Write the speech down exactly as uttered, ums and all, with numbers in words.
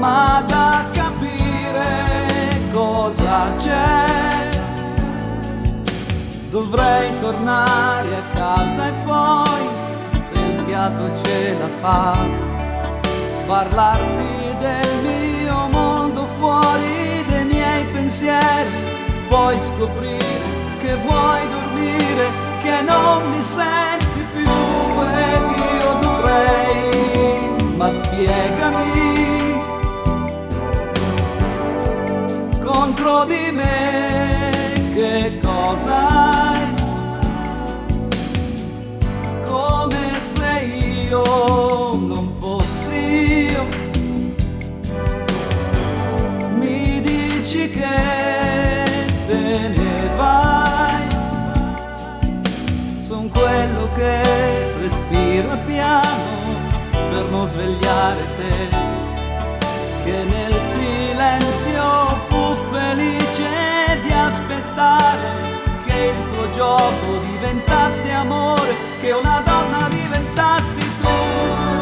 ma da capire cosa c'è. Dovrei tornare a casa e poi, se il fiato ce la fa, parlarti del mio mondo fuori dei miei pensieri. Poi scoprire che vuoi dormire, che non mi senti più ed io dovrei, ma spiegami, contro di me che cosa hai, come se io non fossi io. Mi dici che te ne vai, son quello che respiro piano per non svegliare te, che nel silenzio fu felice di aspettare che il tuo gioco diventasse amore, che una donna diventassi tu.